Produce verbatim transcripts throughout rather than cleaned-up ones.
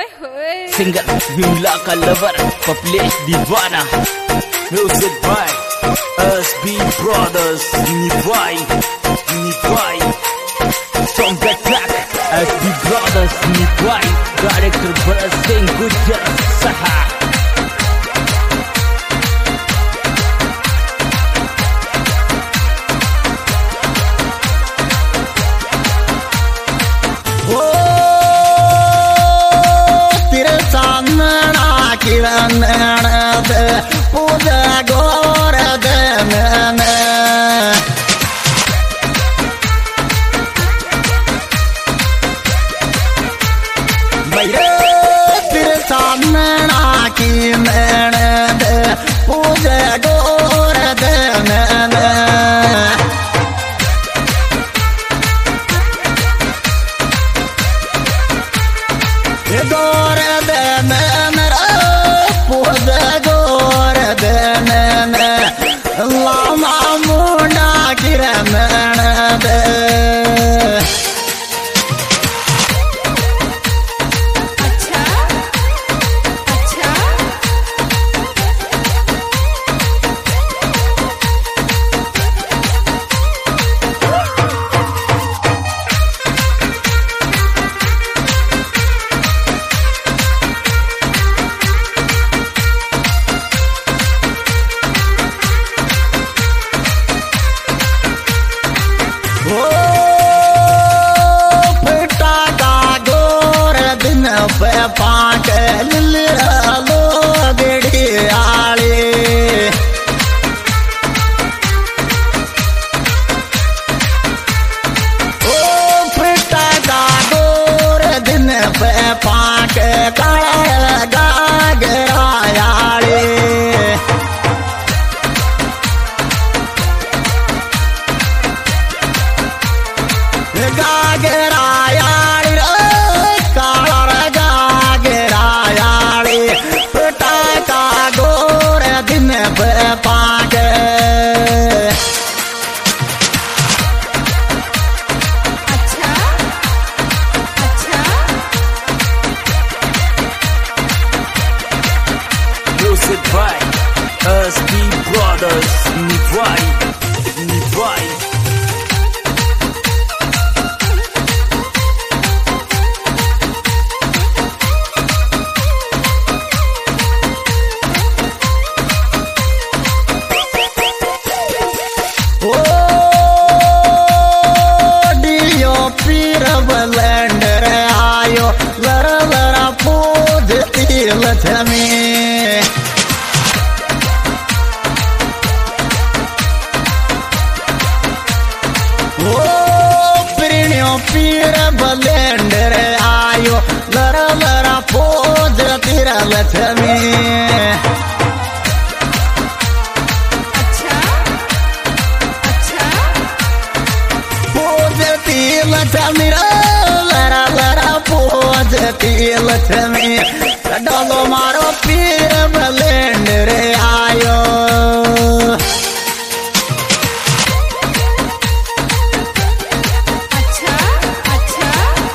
Singer Vimla का lover Paplesh दीवाना। Music by SB brothers निभाई निभाई सॉन्ग का ट्रैक एसबी ब्रदर्स निभाई डायरेक्टर भरत सिंह गुज्जर सहा। पूजा गोर फिर सामना की नैन पूजा गोर गोर लामा मुंडा किरण दे अच्छा अच्छा पाक लो गड़ी आले ओ फिटा का गोर दिन पे पाक काला गागरायाले गागरायाले पाक अच्छा अच्छा म्यूजिक बाय एसबी ब्रदर्स निभाई निभाई लैंडर आयो लरा लरा पूज तीलथ में ओ प्रणियो पीर बलेंडर आयो लरा लरा पूज तीलथ में अच्छा अच्छा पूज तीलथ मेरा तीलथ में डालो मारो पीर बलेंडर आयो अच्छा अच्छा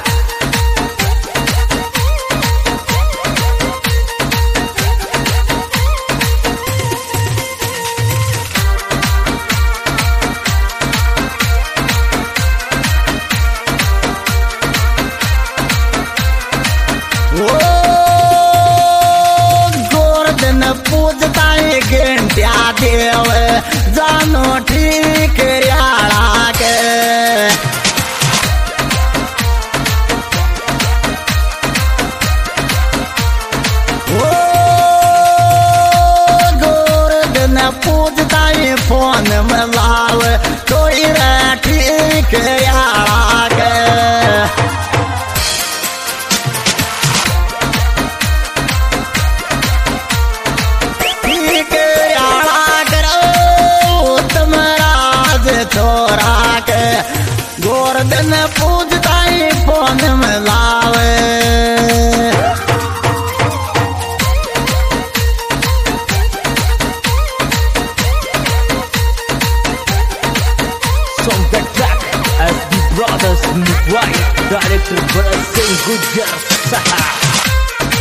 पूजता घंटिया देव जानो ठीक रियाला के ओ गोरधन पूजता फोन में लाव कोई ठीक रियाला के छोरा के गोरधन पूजता फोन में लावे song that track as the brothers Nikwai, director Bharat Singh Gujjar Saha.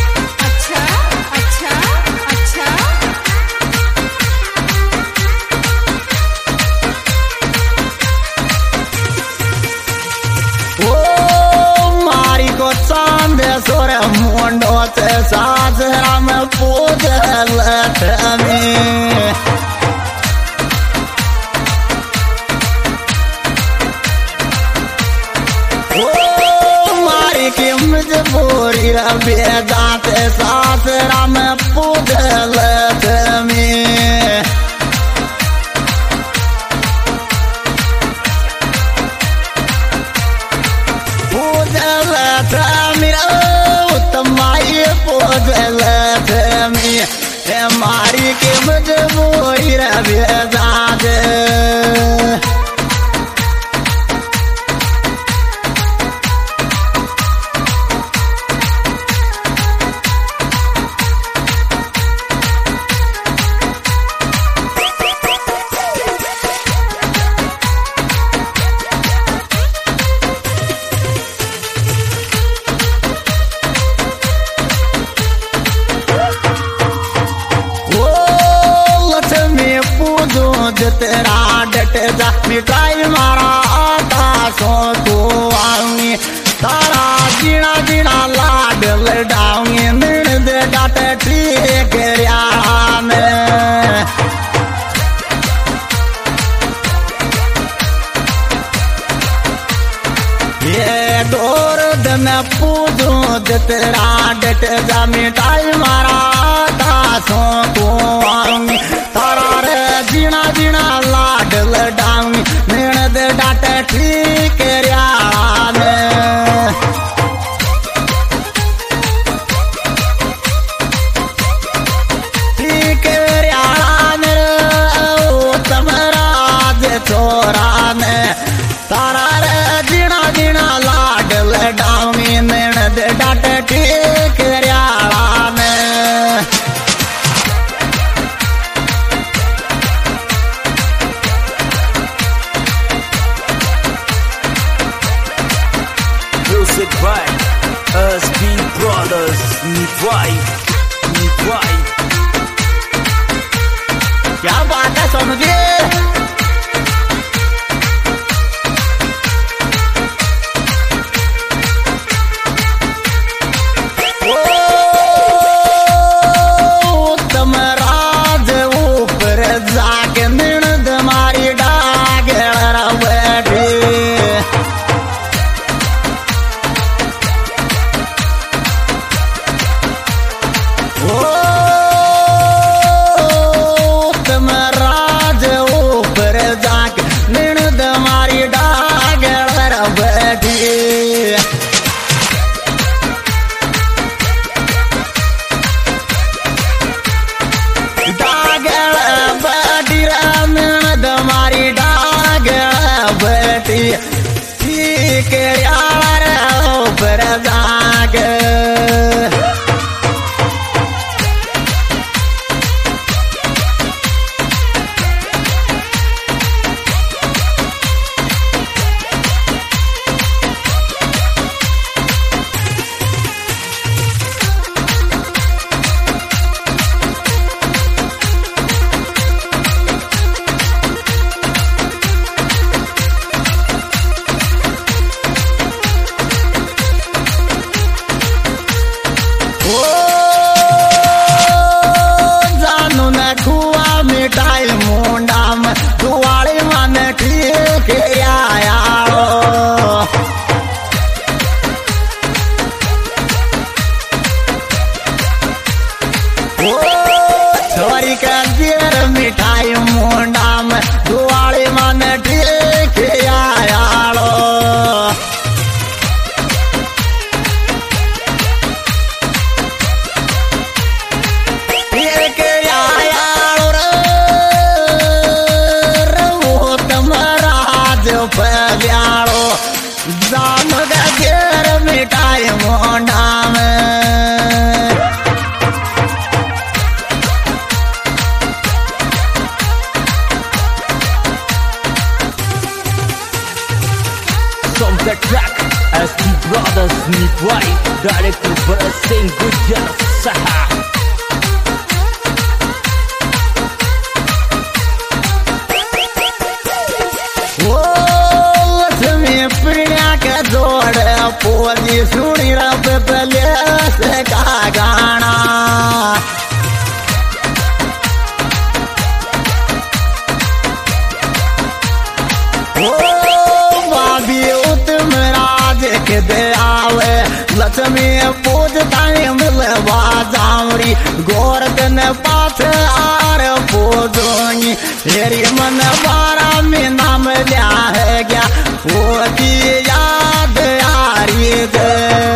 बेजाते सासरा में पूजल में पूजल मेरा उत्तमाई पूजल में मारी के मजबूरी रे बेजाते तेरा डट जा मिठाई मारा आता सो तो आऊंगी तारा जीना जीना लाड लडाऊंगी मिण दे डाट ठीक में ये डोर दिन पूजो तेरा डट जा मिठाई मारा आता सो तो आऊंगी तारा रे जीना जीना लाड लडाऊंगी मेण दे डाट ठीक ठीक तमराज छोरा ने तारा रे जीना जीना लाड लडाऊंगी मेण दे डाट ठीक में Music by S B Brothers. Nivai, Nivai. क्या बात है सोनू जी तमराज ऊपर जाके मिण मारी डागर बैठी तमराज ऊपर जाके मिण मारी डागर बैठी मारी डाग बैठी ठीक यार ऊपर जाग मिठाई मुंडा में दुआड़ी मन ठीक आया छोरी का देर मिठाई मुंडा में दुआड़ी मन ठीक आया जान गेर मिठाई मोंडा में From the track S B Brothers. Nivai, director Bharat Singh Gujar Saha. जोड़ पोजी सुनी रब पले से का गाना ओ भाभी उत्तम राज के दे आवे लक्ष्मी पूजता में बाजावरी गोर दिन पाथ आर पूजोनी तेरी मन बारा में नाम लिया है क्या वो की याद यारी दे।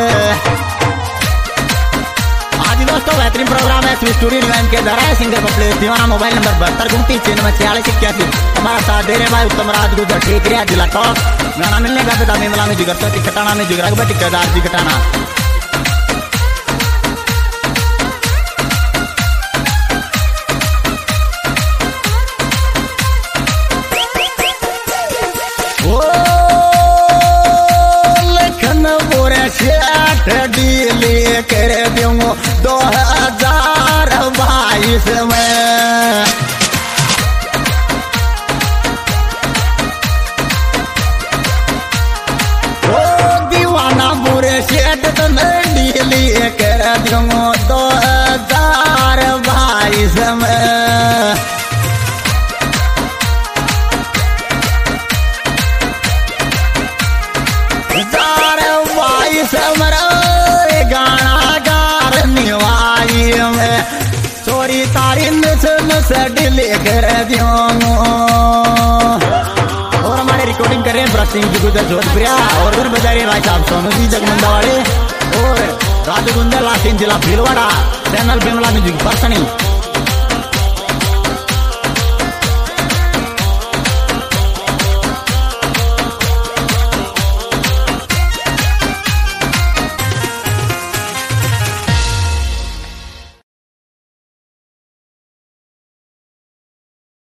आज दोस्तों बेहतरीन प्रोग्राम है स्टूडियो डिवाइन के द्वारा सिंगर कपड़े दीवाना मोबाइल नंबर बहत्तर उनतीस छियानवे छियालीस इक्यासी हमारा साथ दे रहे भाई उत्तम राज गुजर ठीक है जिला टॉप गाना मिलने का बेटा मेमला में जिगर तो टिकटाना में जिगर रगबा टिकटदार जी कटाना। शेठ डीले कर दूँ दो हजार बाईस में ओ दीवाना बुरे शेठ तो डीले कर दूँ दो हजार बाईस में समरा गाना गार निवाई में चोरी तारी मिस मिस डिले कर दियो और हमारे रिकॉर्डिंग कर रहे हैं भरत सिंह जी गुजर जोधपुरिया और फिर बजा रहे भाई साहब सोनू जी जगमंदा वाले और राजू गुंजर लासीन जिला भीलवाड़ा चैनल बिमला म्यूजिक परसनी।